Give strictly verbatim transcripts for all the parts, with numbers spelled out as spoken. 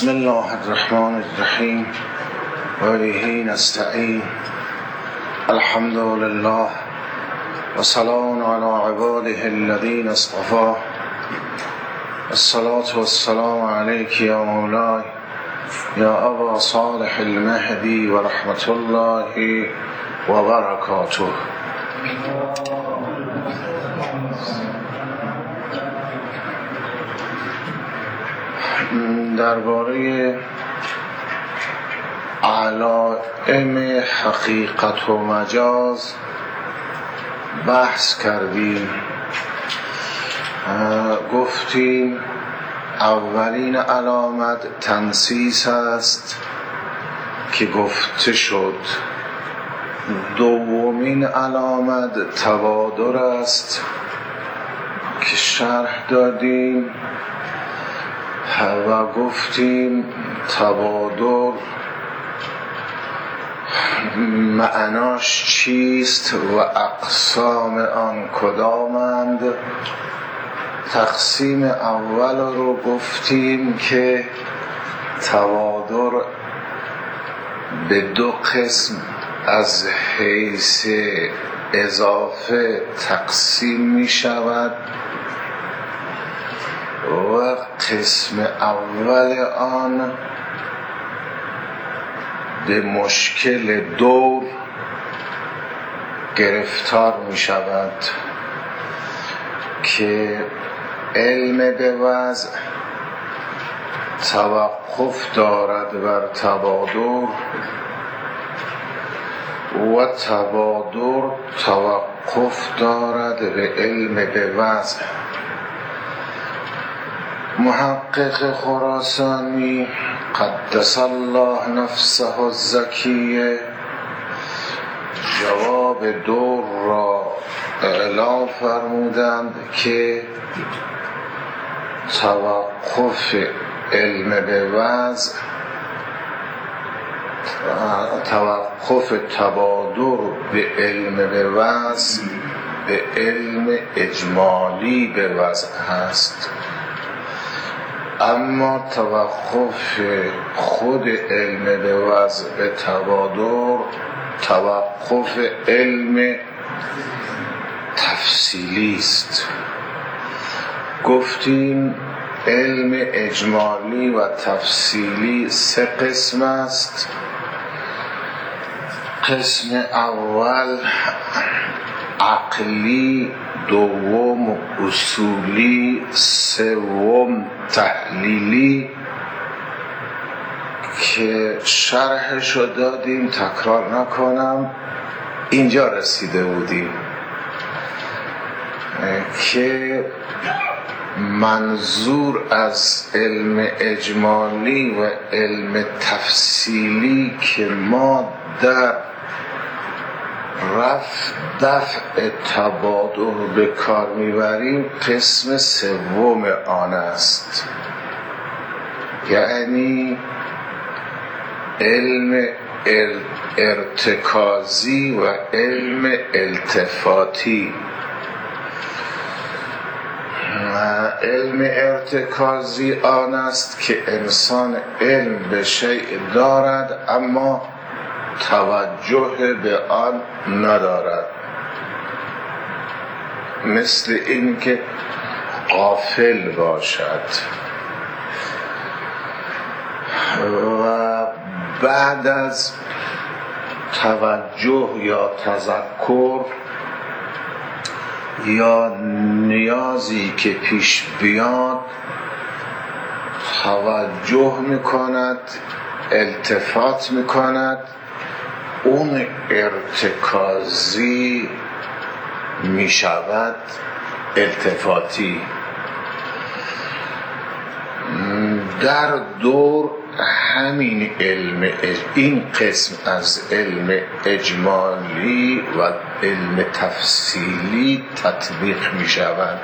بسم الله الرحمن الرحیم و به نستعین. الحمد لله و سلام علی عباده الذین اصطفى. الصلاة والسلام علیک یا مولای یا ابا صالح المهدی و رحمت الله و برکاته. درباره علائم حقیقت و مجاز بحث کردیم. گفتیم اولین علامت تنسیس است که گفته شد. دومین علامت تبادر است که شرح دادیم و گفتیم تبادر معناش چیست و اقسام آن کدامند. تقسیم اول رو گفتیم که تبادر به دو قسم از حیث اضافه تقسیم می شود و قسم اول آن به مشکل دور گرفتار می شود که علم به وضع توقف دارد بر تبادر و تبادر توقف دارد به علم به وضع. محقق خراسانی قدس الله نفسه الزکیه جواب دور را اعلام فرمودند که توقف علم به وضع توقف تبادر به علم به وضع به علم اجمالی به وضع هست، اما توقف خود علم به وضع به تبادر توقف علم تفصیلی است. گفتیم علم اجمالی و تفصیلی سه قسم است. قسم اول عقلی، دوم اصولی، سوم تحلیلی که شرحشو دادیم، تکرار نکنم. اینجا رسیده بودیم که منظور از علم اجمالی و علم تفصیلی که ما در رفع دفع تبادر به کار میبریم قسم سوم آن است، یعنی علم ارتکازی و علم التفاتی. علم ارتکازی آن است که انسان علم به شیء دارد اما توجه به آن ندارد، مثل این که غافل باشد. و بعد از توجه یا تذکر یا نیازی که پیش بیاد توجه میکند، التفات میکند، اون ارتکازی میشود التفاتی. در دور همین علم این قسم از علم اجمالی و علم تفصیلی تطبیق می شود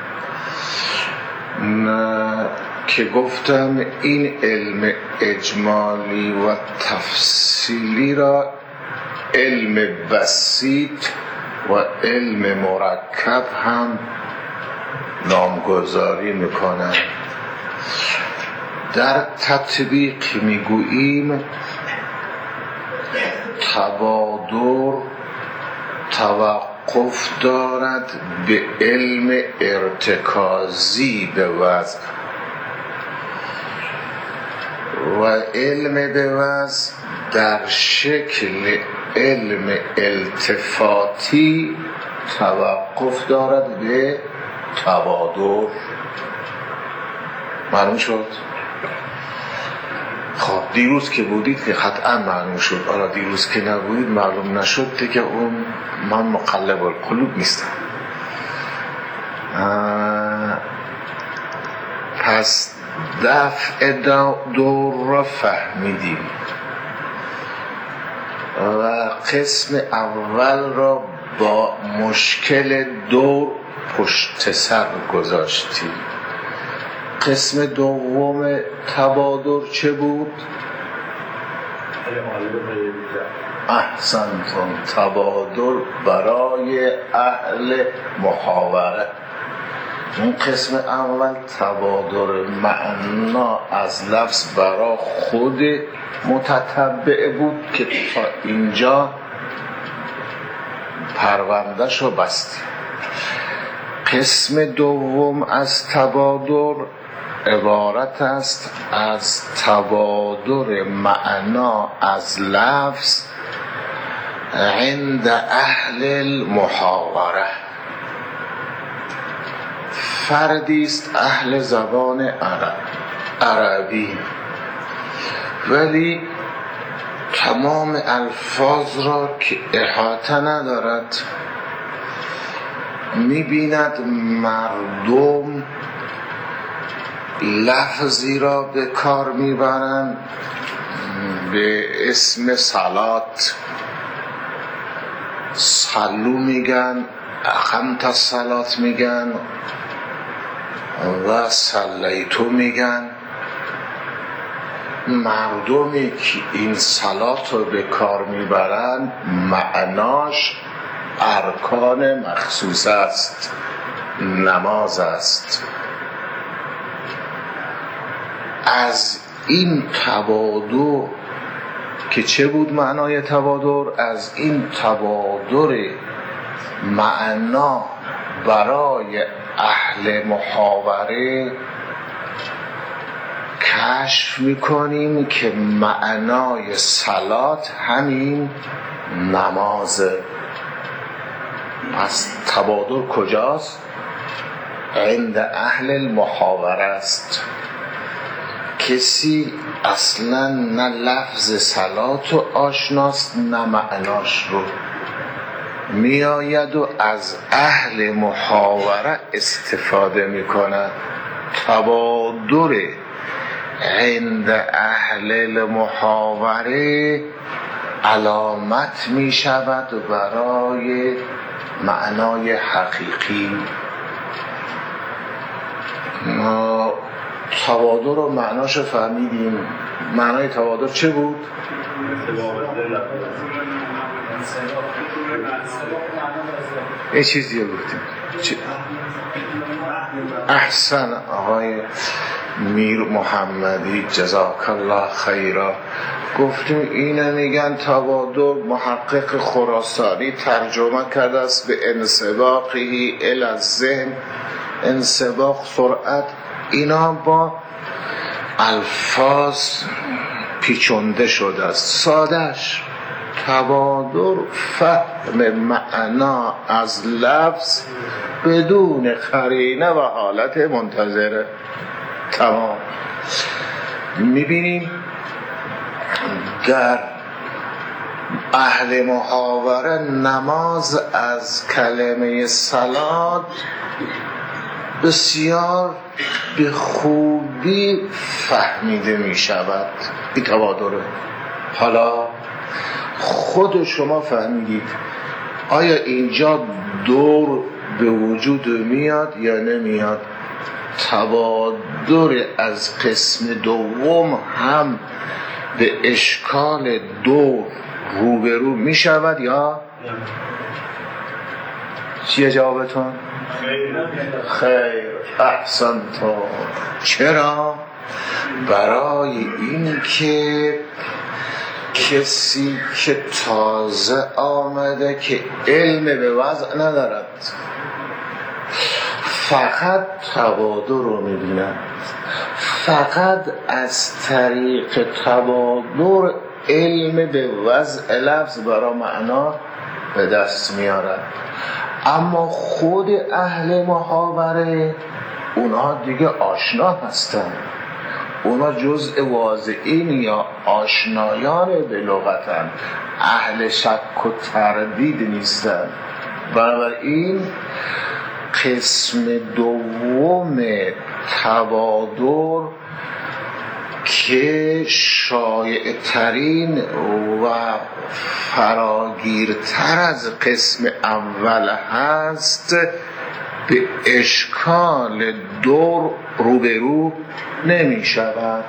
که گفتم این علم اجمالی و تفصیلی را علم بسیط و علم مرکب هم نامگذاری میکنند. در تطبیق میگوییم تبادر توقف دارد به علم ارتکازی به وضع و علم به وضع در شکل علم التفاتی توقف دارد به تبادر. معلوم شد؟ خب دیروز که بودید که قطعا معلوم شد. حالا دیروز که نبودید معلوم نشد دیگه اون من مقلب القلوب نیستم. پس دفع دور را فهمیدیم و قسم اول را با مشکل دور پشت سر گذاشتیم. قسم دوم تبادر چه بود؟ احسنتم، تبادر برای اهل محاوره. این قسم اول تبادر معنا از لفظ برای خود متتبع بود که تا اینجا پروندهش رو بستیم. قسم دوم از تبادر عبارت است از تبادر معنا از لفظ عند اهل المحاوره. فردی است اهل زبان عرب عربی ولی تمام الفاظ را که احاطه ندارد، می‌بیند مردم لفظی را به کار میبرند به اسم صلات، صلو میگن، اقمت الصلات میگن و صلیتو میگن. مردمی که این صلات رو به کار میبرند معناش ارکان مخصوص است، نماز است. از این تبادر که چه بود معنای تبادر؟ از این تبادر معنا برای اهل محاوره کشف میکنیم که معنای صلات همین نمازه. پس تبادر کجاست؟ عند اهل المحاوره است. کسی اصلا نه لفظ صلات رو آشناست نه معناش رو، میآید و از اهل محاوره استفاده میکنه. تبادر عند اهل المحاوره علامت میشود برای معنای حقیقی. ما تبادر رو معناش فهمیدیم. معنای تبادر چه بود؟ یه چیزی رو گفتیم. احسن آقای میر محمدی جزاک الله خیرا. گفتیم اینه میگن تبادر. محقق خراسانی ترجمه کرده است به انسباقی الی الذهن. انسباق سرعت. اینا با الفاظ پیچونده شده است. سادش تبادر فهم معنا از لفظ بدون قرینه و حالت منتظره. تمام. میبینیم در اهل محاوره نماز از کلمه صلات بسیار به خوبی فهمیده می شود. این تبادره. حالا خود شما فهمیدید آیا اینجا دور به وجود میاد یا نمیاد؟ تبادر از قسم دوم هم به اشکال دور روبرو می شود یا؟ چیه جوابتون؟ خیر. احسنتم. چرا؟ برای این که کسی که تازه آمده که علم به وضع ندارد فقط تبادر رو می‌بیند، فقط از طریق تبادر علم به وضع لفظ برای معنا به دست میارد. اما خود اهل محاوره اونا دیگه آشنا هستن، اونا جزء واضعین یا آشنایان به لغتن، اهل شک و تردید نیستن. بنابراین قسم دوم تبادر که شایع ترین و فراگیرتر از قسم اول هست به اشکال دور روبرو نمی شود.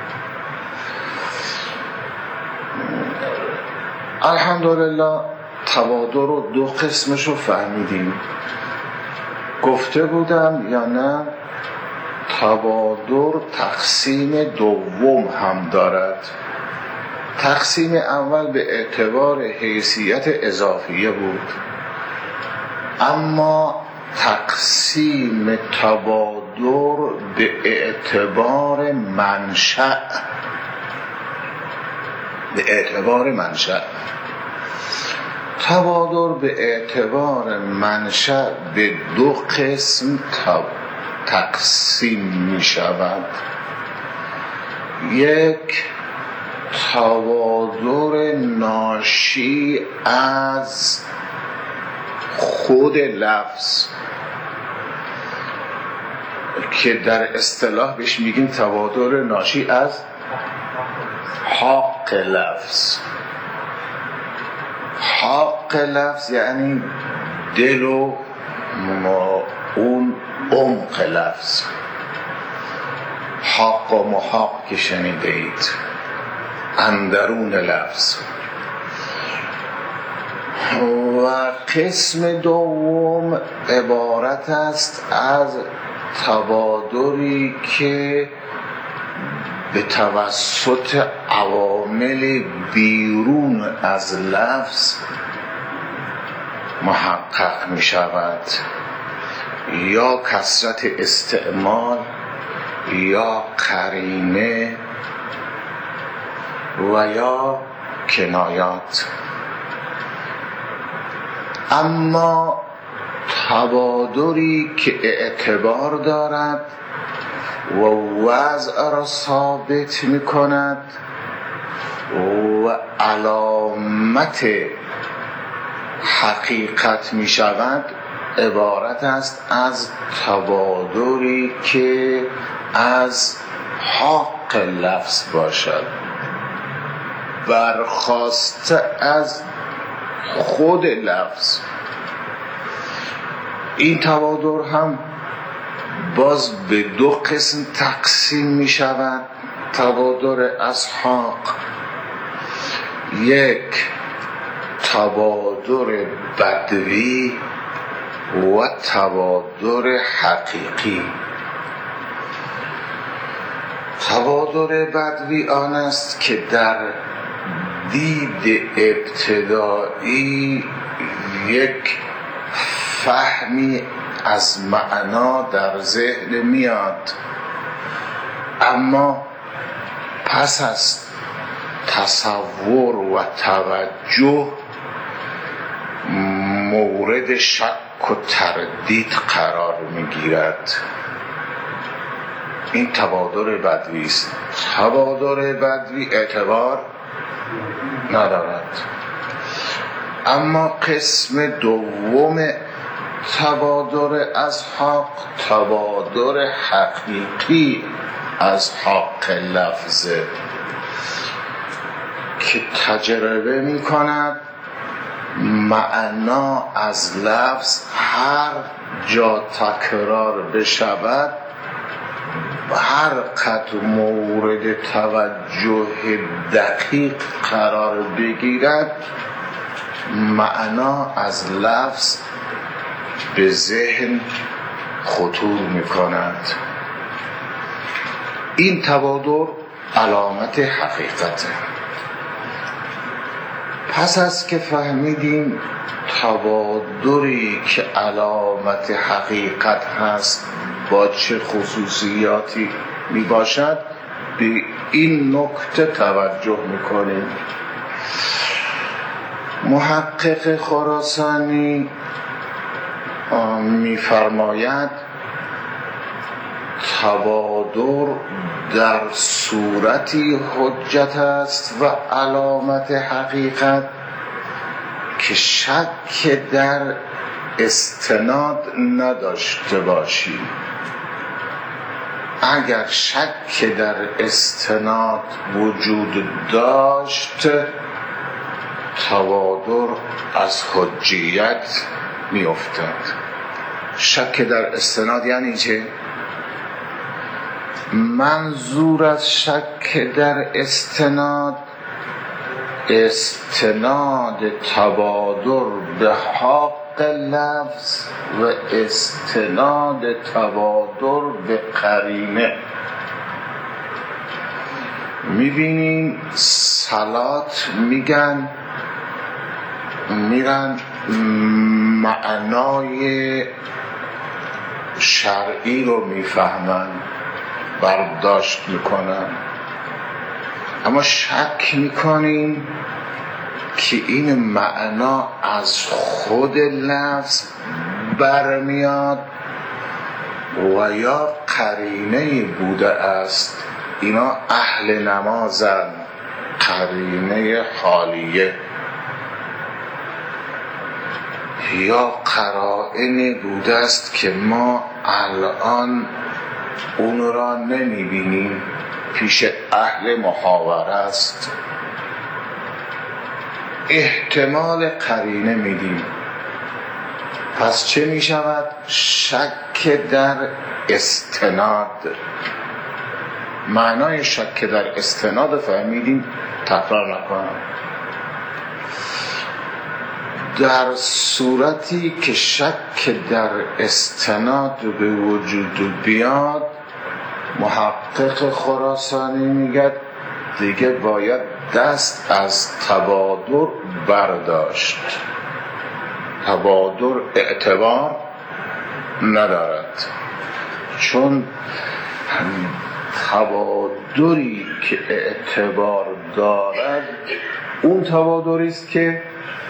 الحمدلله تبادر رو دو قسمش رو فهمیدیم. گفته بودم یا نه تبادر تقسیم دوم هم دارد. تقسیم اول به اعتبار حیثیت اضافیه بود، اما تقسیم تبادر به اعتبار منشأ به اعتبار منشأ تبادر به اعتبار منشأ به دو قسم تقسیم می شود. یک تبادر ناشی از خود لفظ که در اصطلاح بهش میگیم تبادر ناشی از حق لفظ. حق لفظ یعنی دل و اون عمق لفظ، حق و محق که شنیده اید، اندرون لفظ. و قسم دوم عبارت است از تبادری که به توسط عوامل بیرون از لفظ محقق می شود، یا کثرت استعمال یا قرینه و یا کنایات. اما تبادری که اعتبار دارد و وضع را ثابت می کند و علامت حقیقت می شود عبارت است از تبادری که از حق لفظ باشد، برخاسته از خود لفظ. این تبادر هم باز به دو قسم تقسیم می شود. تبادر از حق، یک تبادر بدوی و تبادر حقیقی. تبادر بدوی آن است که در دید ابتدایی یک فهمی از معنا در ذهن میاد، اما پس از تصور و توجه مورد شک و تردید قرار میگیرد. این تبادر بدوی است. تبادر بدوی اعتبار ندارد. اما قسم دوم تبادر از حق، تبادر حقیقی از حق لفظه که تجربه می کند معنا از لفظ هر جا تکرار بشود و هر قدر مورد توجه دقیق قرار بگیرد معنا از لفظ به ذهن خطور می کند. این تبادر علامت حقیقته. پس از که فهمیدیم تبادری که علامت حقیقت هست با چه خصوصیاتی می باشد، به این نکته توجه می کنیم. محقق خراسانی می فرماید تبادر در صورتی حجت است و علامت حقیقت که شک در استناد نداشته باشیم. اگر شک در استناد وجود داشت، تبادر از حجیت می افتد. شک در استناد یعنی چه؟ منظور از شک در استناد استناد تبادر به حق لفظ و استناد تبادر به قرینه. میبینیم صلات میگن میرن معنای شرعی رو میفهمن، برداشت میکنن، اما شک میکنیم که این معنا از خود لفظ برمیاد و یا قرینه بوده است. اینا اهل نمازن، قرینه حالیه یا قرائن بوده است که ما الان اون را نمیبینیم، پیش اهل محاوره است. احتمال قرینه میدیم. پس چه میشود؟ شک در استناد. معنای شک در استناد فهمیدیم، تکرار نکنم. در صورتی که شک در استناد به وجود بیاد، محقق خراسانی میگه دیگه باید دست از تبادر برداشت. تبادر اعتبار ندارد، چون تبادری که اعتبار دارد اون تبادری است که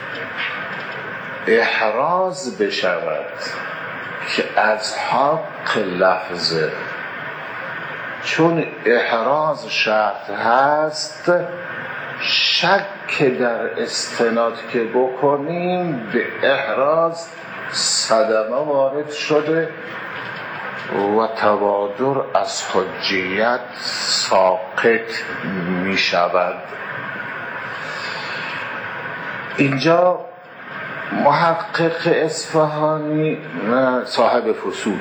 احراز بشود که از حق لفظه. چون احراز شرط هست، شک در استناد که بکنیم به احراز صدمه وارد شده و تبادر از حجیت ساقط می شود. اینجا محقق اصفهانی صاحب فصول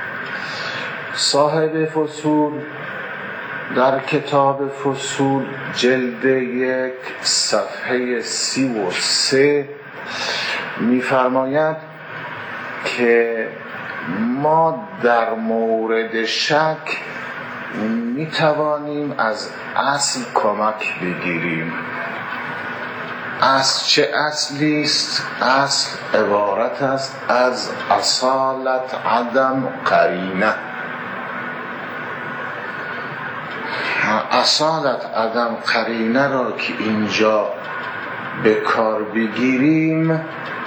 صاحب فصول در کتاب فصول جلد یک صفحه سی و سه می‌فرماید که ما در مورد شک می‌توانیم از اصل کمک بگیریم. از چه اصلی است؟ اصل عبارت است از اصالت عدم قرینه. اصالت عدم قرینه را که اینجا به کار بگیریم،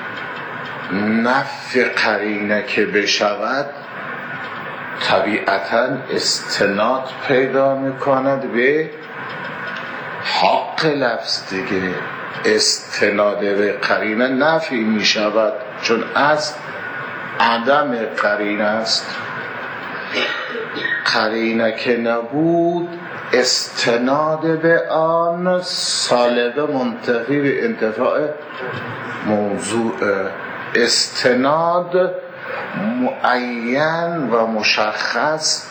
نفی قرینه که بشود طبیعتاً استناد پیدا میکند به حق لفظ دیگه. استناد به قرینه نفی می شود، چون از عدم قرینه است. قرینه که نبود، استناد به آن سالبه منتفی به انتفاع موضوع. استناد معین و مشخص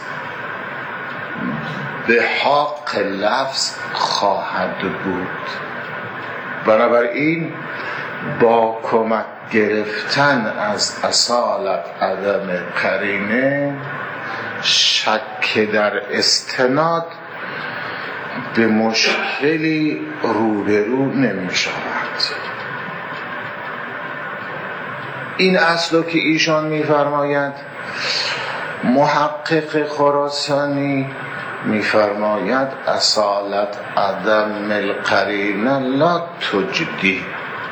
به حق لفظ خواهد بود. بنابراین با کمک گرفتن از اصالت عدم قرینه شک در استناد به مشکلی روبرو نمی شود. این اصل که ایشان می فرماید، محقق خراسانی می فرماید اصالت عدم القرینه لا تجدی.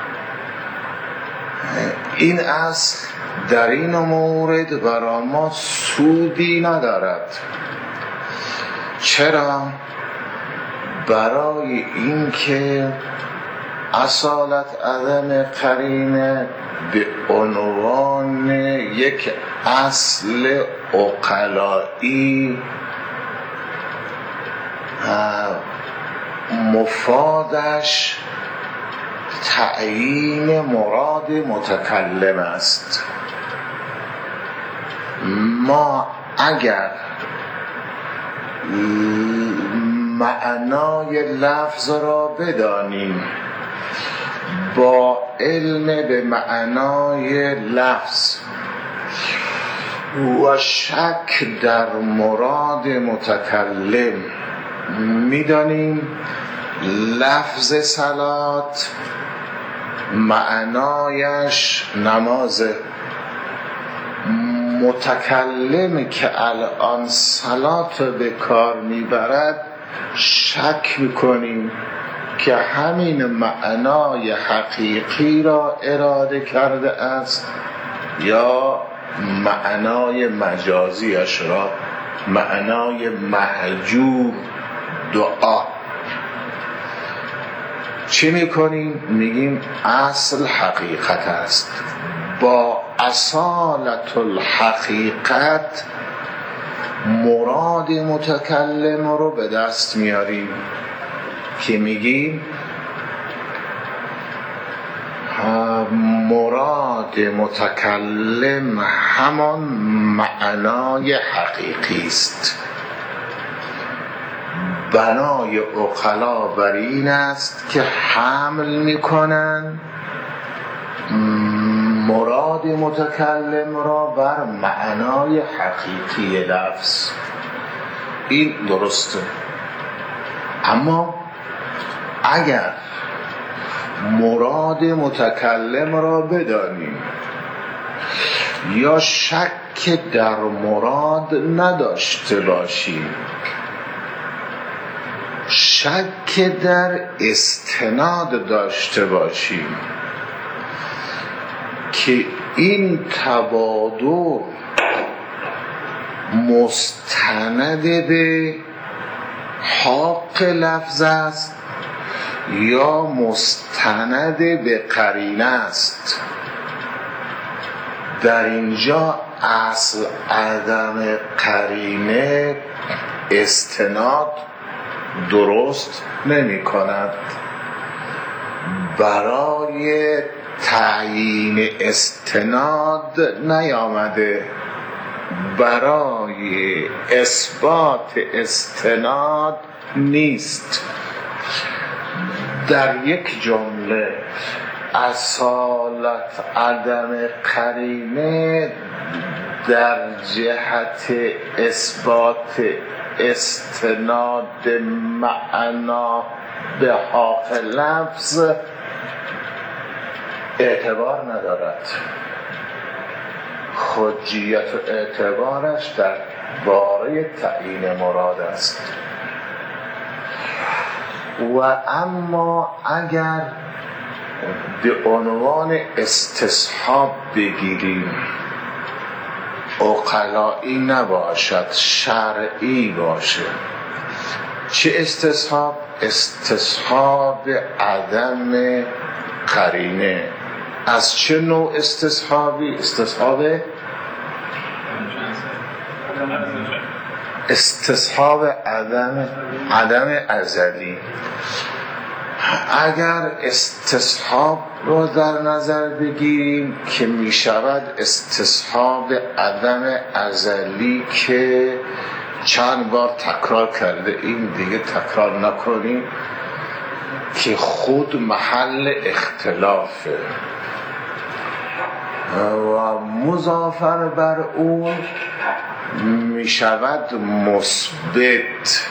این اصل در این مورد برای ما سودی ندارد. چرا؟ برای اینکه اصالت عدم قرینه به عنوان یک اصل عقلایی مفادش تعیین مراد متکلم است. ما اگر معنای لفظ را بدانیم، با علم به معنای لفظ و شک در مراد متکلم میدانیم لفظ صلات معنایش نمازه، متکلم که الان صلات به کار میبرد شک میکنیم که همین معنای حقیقی را اراده کرده است یا معنای مجازیش را، معنای مهجور دعا. چی میکنیم؟ میگیم اصل حقیقت است. با اصالت الحقیقت مراد متکلم رو به دست میاریم که میگیم مراد متکلم همان معنای حقیقی است. بنای عقلا بر این است که حمل میکنن مراد متکلم را بر معنای حقیقی لفظ. این درسته. اما اگر مراد متکلم را بدانیم یا شک در مراد نداشته باشیم، شک در استناد داشته باشیم که این تبادر مستند به حق لفظ است یا مستند به قرینه است، در اینجا اصل عدم قرینه استناد درست نمی کند. برای تعیین استناد نیامده، برای اثبات استناد نیست. در یک جمله اصالت عدم قرینه در جهت اثبات استناد معنا به حق لفظ اعتبار ندارد. حجیت و اعتبارش در باره تعیین مراد است. و اما اگر به عنوان استصحاب بگیریم، عقلایی نباشد، شرعی باشه. چه استصحاب؟ استصحاب عدم قرینه. از چه نوع استصحابی؟ استصحاب استصحاب عدم عدم ازلی. اگر استصحاب رو در نظر بگیریم که می شود استصحاب عدم ازلی که چند بار تکرار کرده، این دیگه تکرار نکنیم که خود محل اختلافه و مضافر بر اون می شود مثبت.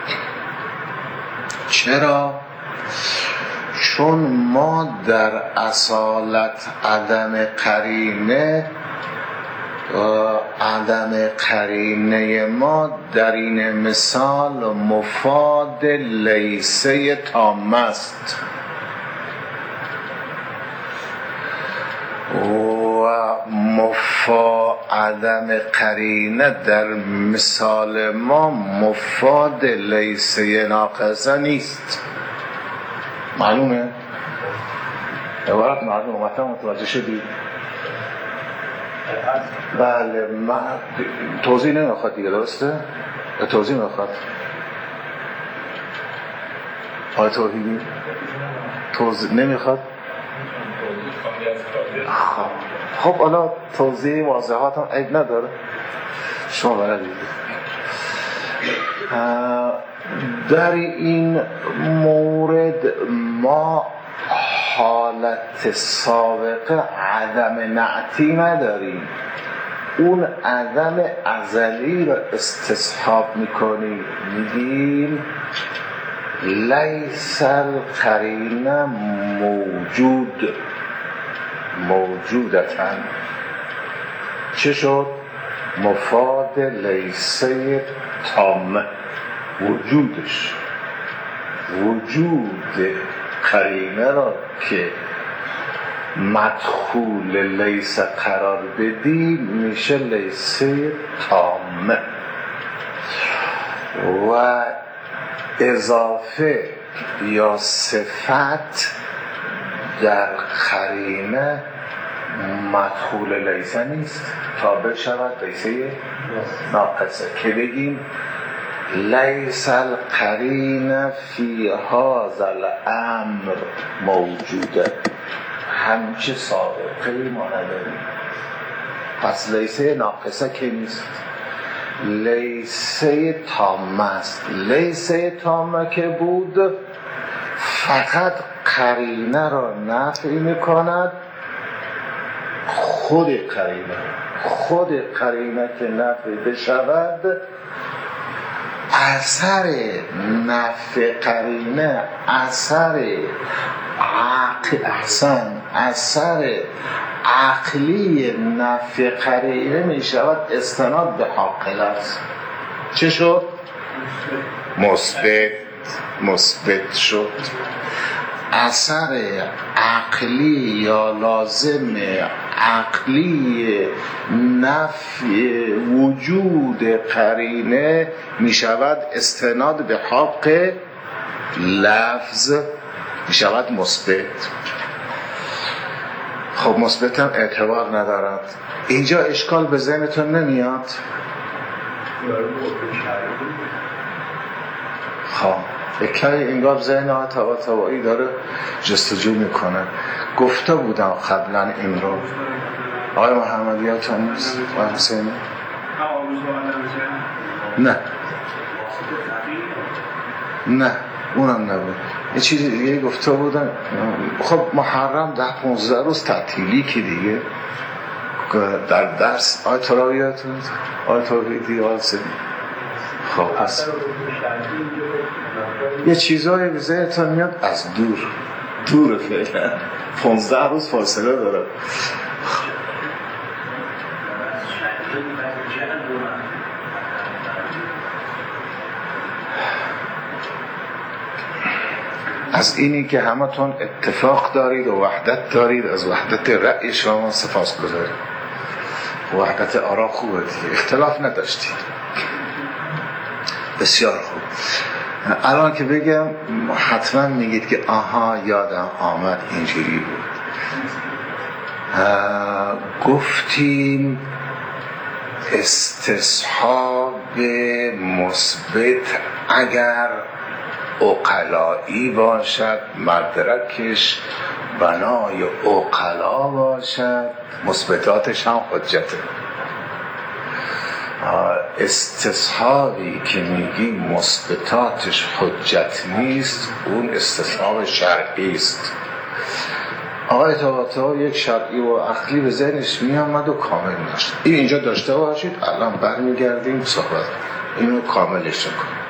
چرا؟ چون ما در اصالت عدم قرینه عدم قرینه ما در این مثال مفاد لیسه تام است و مفا عدم قرینه در مثال ما مفاد لیسه ناقصه نیست. معلومه؟ عبارت معلومه. مطمئن متوجه شدید؟ بله. من توضیح نمیخواد دیگه، درسته؟ توضیح نمیخواد. آیا توضیحی؟ توضیح نمیخواد؟ خب خب حالا توضیح واضحات هم عیب نداره، شما بردید. در این مورد ما حالت سابقه عدم نعتی نداریم، اون عدم ازلی رو استصحاب میکنیم، میگیم لیس القرینه موجود موجودتن. چه شد؟ مفاد لیسه تامه، وجودش، وجود قرینه را که مدخول لیسه قرار بدی میشه لیسه تامه. و اضافه یا صفت در قرینه مدخول لیسه نیست تا بشود لیسه ناقصه، که بگیم لیس القرینه فی هذا الامر موجوده، همچه سابقه ما نداریم. پس لیسه ناقصه که نیست، لیسه تامه است. لیسه تامه که بود فقط قرینه را نفی میکند، خود قرینه خود قرینه که نفی بشود، اثر نفی قرینه اثر عقل احسن اثر عقلی نفی قرینه می شود استناد به عاقل است. چه شد؟ مثبت مثبت شد. اثر عقلی یا لازم عقلی نفی وجود قرینه می شود استناد به حق لفظ، می شود مثبت. خب مثبت هم اعتبار ندارد. اینجا اشکال به ذهنتون نمیاد؟ خب یکی انگار ذهن ها تبا تبایی داره جستجو میکنه. گفته بودم قبلا این رو. آقای محمدی ها چون نیست؟ آقای حسینی؟ نه نه اونم نبود. یه چیزی دیگه گفته بودم. خب محرم ده پونزده روز تعطیلی که دیگه در درس آقای تراویتون آقای تراویدی آقای حسینی. خب پس یه چیزایی به ذهنتون میاد از دور دور فعلا پونزده روز فاصله داره. از اینی که همتون اتفاق دارید و وحدت دارید، از وحدت رأی شما سپاس گذارید. وحدت آرا خوبه دیگه، اختلاف نداشتید. بسیار خوب. الان که بگم حتما میگید که آها یادم آمد اینجوری بود. گفتیم استصحاب مثبت اگر عقلایی باشد، مدرکش بنای عقلا باشد، مثبتاتش هم حجته. استصحابی که میگی مثبتاتش حجت نیست، اون استصحاب شرعی است. آقای طباطبایی یک شرعی و عقلی به ذهنش می آمد و کامل نشد. این اینجا داشته باشید، الان برمیگردیم صحبت اینو کاملش کنیم.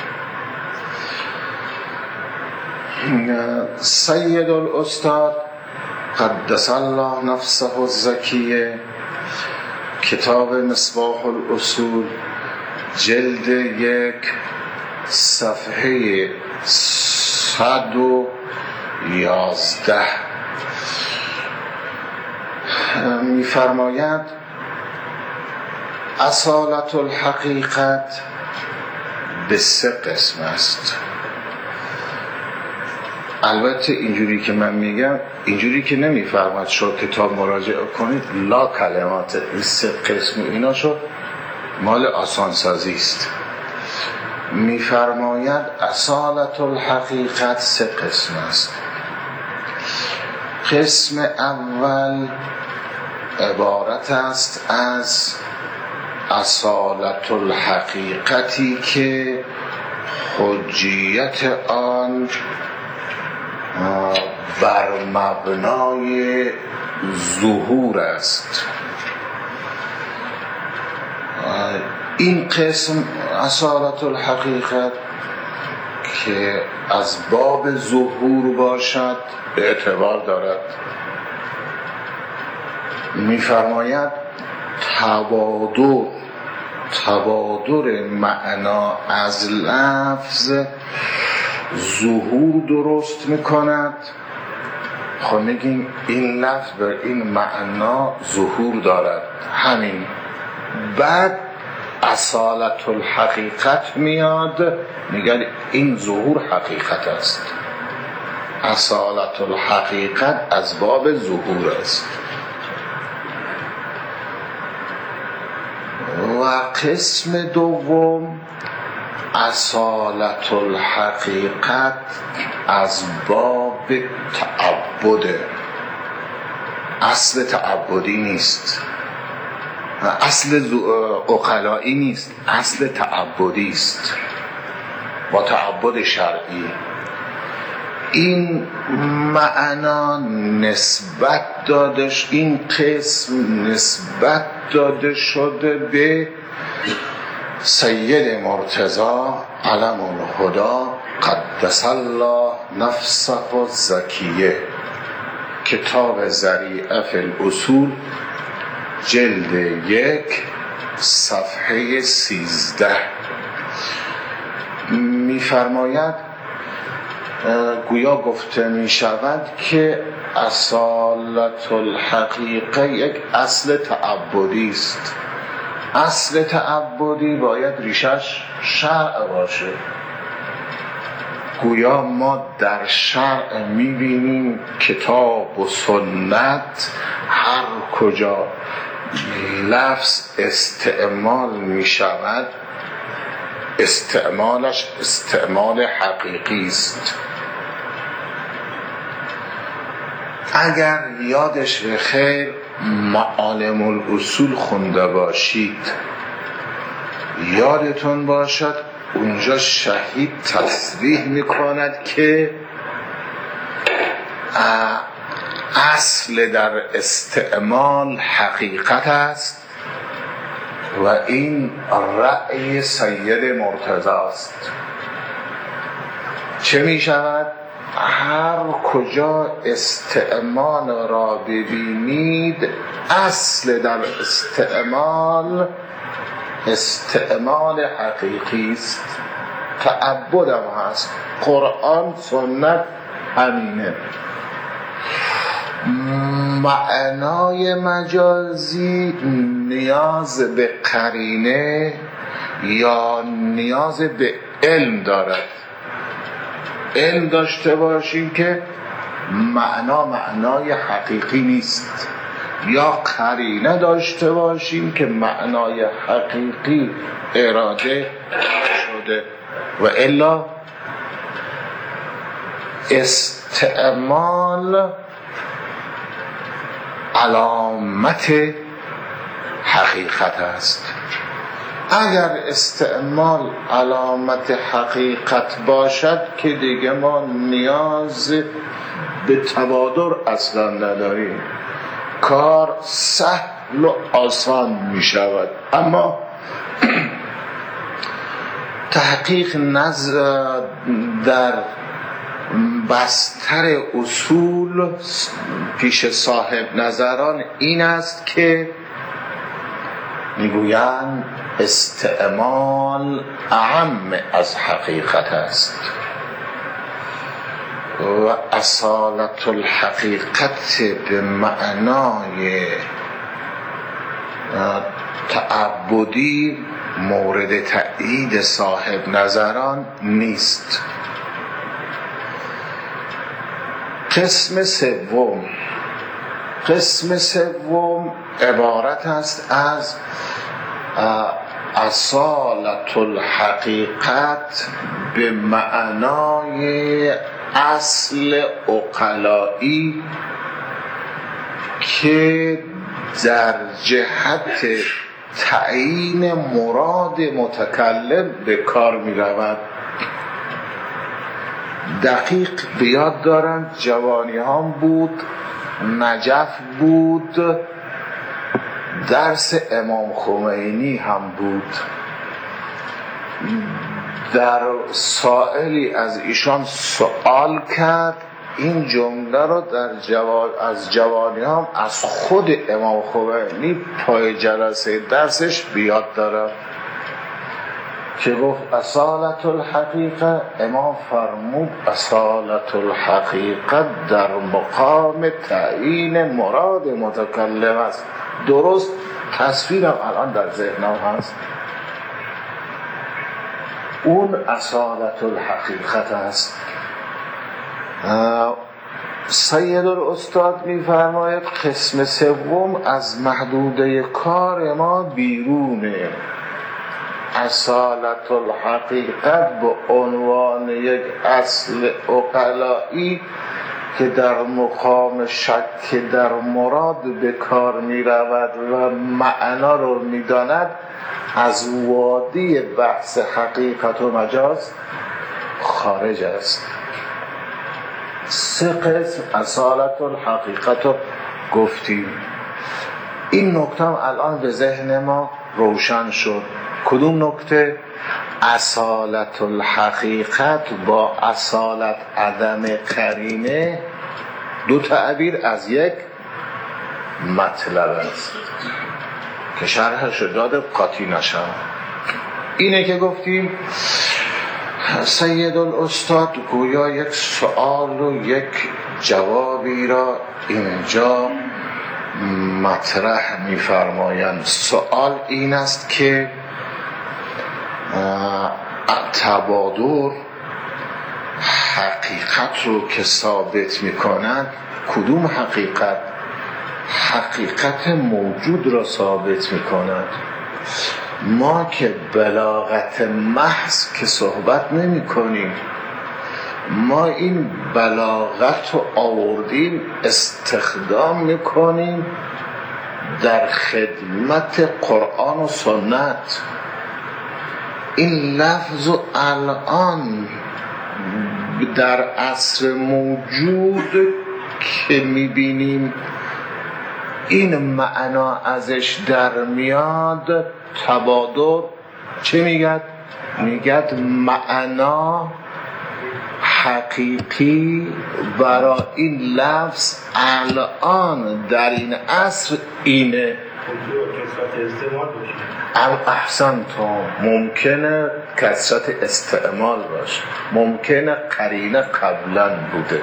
سید الاستاد قدس الله نفسه الزکیه، کتاب مصباح الاصول، جلد یک، صفحه صد و یازده می‌فرماید اصالت الحقیقت به سه قسم است. البته اینجوری که من میگم، اینجوری که نمیفرماید شو کتاب مراجعه کنید لا کلمات این سه قسم اینا شو مال آسانسازی است. میفرماید اصالت الحقیقت سه قسم است. قسم اول عبارت است از اصالت الحقیقتی که حجیت آن بر مبنای ظهور است. این قسم اصالت الحقیقت که از باب ظهور باشد اعتبار دارد. می‌فرماید تبادر تبادر معنا از لفظ ظهور درست می‌کند. خب میگیم این لفظ بر این معنا ظهور دارد، همین. بعد اصالت الحقیقت میاد، میگن این ظهور حقیقت است. اصالت الحقیقت از باب ظهور است. و قسم دوم اصالت الحقیقت از باب تعبد. اصل تعبدی نیست، اصل عقلائی نیست، اصل تعبدی است، با تعبد شرعی. این معنا نسبت دادش، این قسم نسبت داده شده به سید مرتضی علم الهدی قدس الله نفسه الزکیه، کتاب ذریعه فی الاصول، جلد یک، صفحه سیزده. می‌فرماید گویا گفته می شود که اصالت الحقیقه یک اصل تعبدی است. اصل تعبدی باید ریشش شرع باشه. گویا ما در شرع می بینیم کتاب و سنت هر کجا لفظ استعمال می شود استعمالش استعمال حقیقی است. اگر یادش به خیر معالم الاصول خونده باشید، یادتون باشد اونجا شهید تصریح میکند که اصل در استعمال حقیقت است و این رأی سید مرتضی است. چه می شود؟ هر کجا استعمال را ببینید اصل در استعمال استعمال حقیقی است. تعبد هم هست، قرآن سنت همینه. معنای مجازی نیاز به قرینه یا نیاز به علم دارد. علم داشته باشیم که معنا معنای حقیقی نیست، یا قرینه داشته باشیم که معنای حقیقی اراده شده، و الا استعمال علامت حقیقت است. اگر استعمال علامت حقیقت باشد که دیگه ما نیاز به تبادر اصلا نداریم، کار سهل و آسان می شود. اما تحقیق نظر در بستر اصول پیش صاحب نظران این است که میگویند استعمال اعم از حقیقت است و اصالت الحقیقت به معنای تعبدی مورد تأیید صاحب نظران نیست. قسم سوم قسم سوم عبارت است از اصالت الحقیقت به معنای اصل عقلایی که در جهت تعیین مراد متکلم به کار می رود. دقیق بیاد دارند جوانی هم بود، نجف بود، درس امام خمینی هم بود. در سائلی از ایشان سوال کرد، این جمله رو در جوان از جوانی هم از خود امام خمینی پای جلسه درسش بیاد دارد که گفت اصالت الحقیقه. امام فرمود اصالت الحقیقه در مقام تعیین مراد متکلم است. درست تصویرم الان در ذهنم هست، اون اصالت الحقیقت است. سید الاستاد می‌فرماید قسم سوم از محدوده کار ما بیرونه. اصالت الحقیقت به عنوان یک اصل عقلایی که در مقام شک در مراد به کار می رود و معنا رو می داند، از وادی بحث حقیقت و مجاز خارج است. سه قسم اصالت الحقیقت رو گفتیم. این نکته هم الان به ذهن ما روشن شد. کدوم نکته؟ اصالت الحقیقت با اصالت عدم قرینه دو تعبیر از یک مطلب است که شرحش داده قاطی نشم. اینه که گفتیم سید الاستاد گویا یک سوال و یک جوابی را اینجا مطرح می‌فرمایند. سوال این است که تبادر حقیقت رو که ثابت می‌کند، کدوم حقیقت؟ حقیقت موجود را ثابت می‌کند. ما که بلاغت محض که صحبت نمی کنیم، ما این بلاغت رو آوردیم استخدام میکنیم در خدمت قرآن و سنت. این لفظ رو الان در عصر موجود که میبینیم این معنا ازش در میاد، تبادر چه میگد؟ میگد معنا حقیقی برای این لفظ الان در این عصر اینه. احسن تو ممکنه کثرت استعمال باشه، ممکنه قرینه قبلا بوده.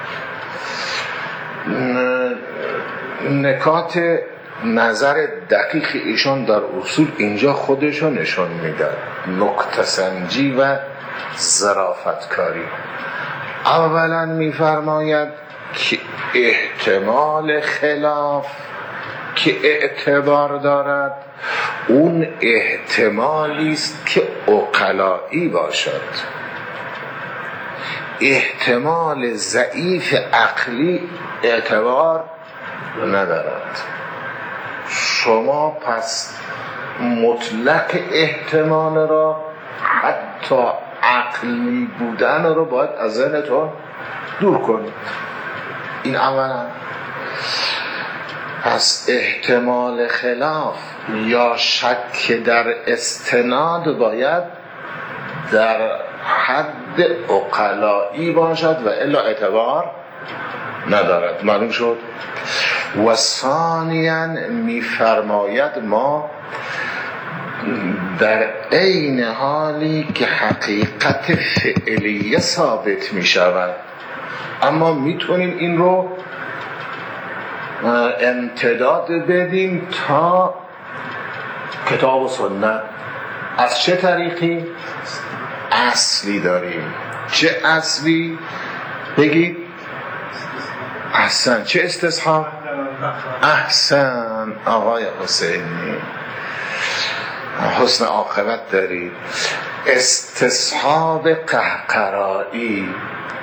نکات نظر دقیق ایشان در اصول اینجا خودشو نشون میدن، نکته سنجی و ظرافتکاری. اولا میفرماید که احتمال خلاف که اعتبار دارد اون احتمالی است که عقلایی باشد. احتمال ضعیف عقلی اعتبار ندارد. شما پس مطلق احتمال را، حتی عقلی بودن را باید از ذهنتون دور کنید. این اولا. پس احتمال خلاف یا شک در استناد باید در حد عقلایی باشد و الا اعتبار ندارد. معلوم شد؟ و ثانیاً می‌فرماید ما در عین حالی که حقیقت فعلیه ثابت می شود، اما میتونیم این رو امتداد بدیم تا کتاب و سنت. از چه طریقی؟ اصلی داریم. چه اصلی؟ بگید. احسن. چه استصحاب؟ احسن آقای حسینی، حسن عاقبت دارید. استصحاب قهقرایی.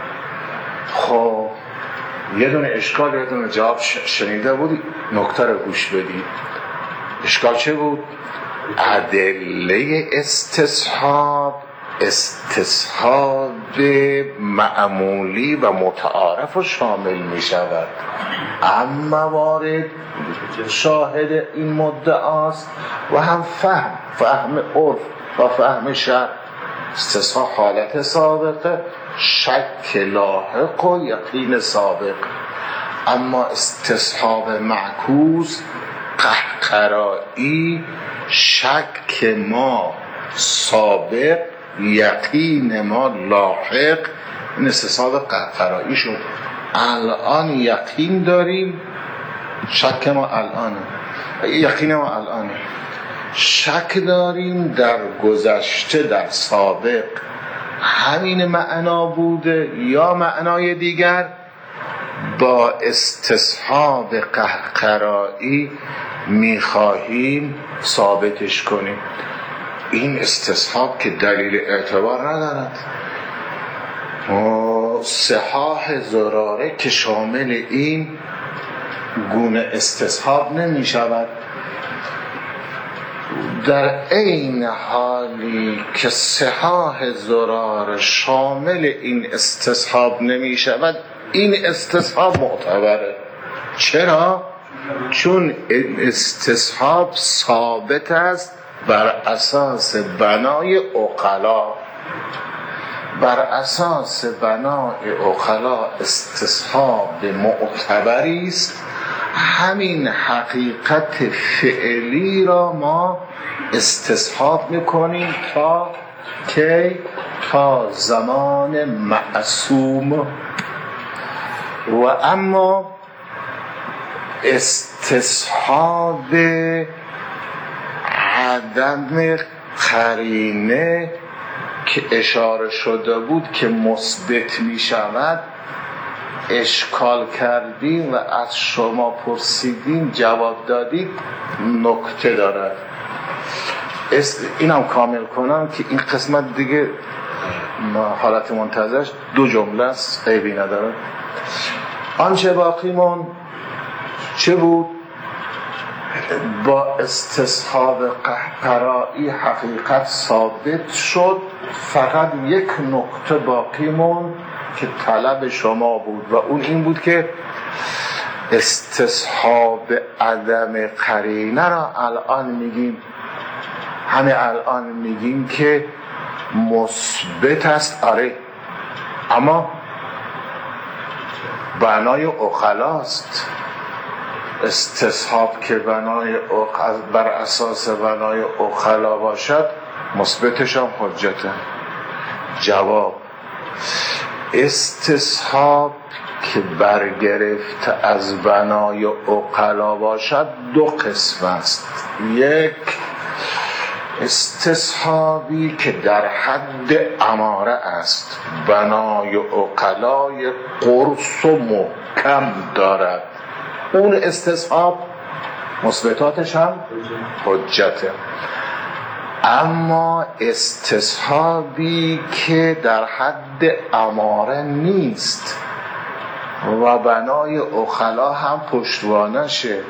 خب یه دونه اشکال یه دونه جواب شنیده بودی، نکته رو گوش بدید. اشکال چه بود؟ ادله استصحاب استصحاب معمولی و متعارف و شامل می شود، اما موارد شاهد این مدعاست و هم فهم فهم عرف و فهم شرع. استصحاب حالت سابقه، شک لاحق و یقین سابق. اما استصحاب معکوس قهقرایی، شک ما سابق یقین ما لاحق، این استصحاب قهقرایی شد. الان یقین داریم، شک ما الانه، یقین ما الانه. شک داریم در گذشته، در سابق همین معنا بوده یا معنای دیگر. با استصحاب قهقرایی میخواهیم ثابتش کنیم. این استصحاب که دلیل اعتبار ندارد. صحاح زراره که شامل این گونه استصحاب نمی شود. در عین حالی که صحاح زراره شامل این استصحاب نمی شود، این استصحاب معتبره. چرا؟ چون استصحاب ثابت است بر اساس بنای عقلا. بر اساس بنای عقلا استصحاب معتبری است. همین حقیقت فعلی را ما استصحاب میکنیم تا کی؟ تا زمان معصوم. و اما استصحاب عدم قرینه که اشاره شده بود که مثبت می شود اشکال کردیم و از شما پرسیدیم جواب دادید. نکته دارد، اینم کامل کنم که این قسمت دیگه حالت منتظرش دو جمله است، عیبی نداره. آنچه باقیمون چه بود؟ با استصحاب قهقرایی حقیقت ثابت شد. فقط یک نکته باقیمون که طلب شما بود و اون این بود که استصحاب عدم قرینه را الان میگیم، همه الان میگیم که مثبت است. آره، اما بنای عقلاست. استصحاب که بنای عقل بر اساس بنای عقلا باشد، مثبتش هم حجته. جواب: استصحاب که برگرفت از بنای عقلا باشد دو قسم است. یک، استصحابی که در حد اماره است، بنای عقلای قرص و محکم دارد، اون استصحاب مثبتاتش هم حجته. اما استصحابی که در حد اماره نیست و بنای عقلا هم پشتوانشه،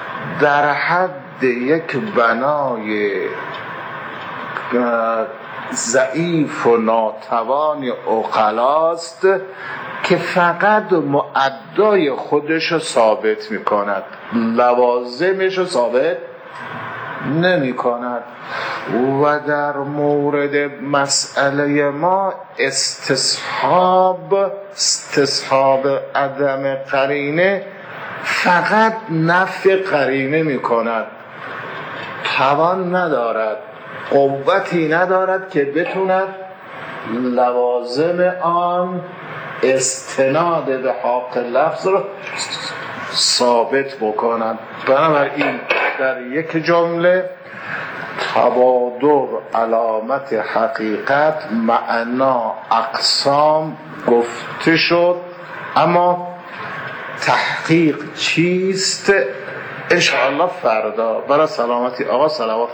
در حد یک بنای ضعیف و ناتوان عقلاست که فقط معدای خودش رو ثابت می کند، لوازمش رو ثابت نمی کند. و در مورد مسئله ما استصحاب استصحاب عدم قرینه فقط نفی قرینه می کند، توان ندارد، قوتی ندارد که بتوند لوازم آن استناد به حق لفظ رو ثابت بکنند. بنابراین در یک جمله تبادر علامت حقیقت، معنا اقسام گفته شد، اما تحقیق چیست؟ انشاءالله فردا برای سلامتی آقا صلوات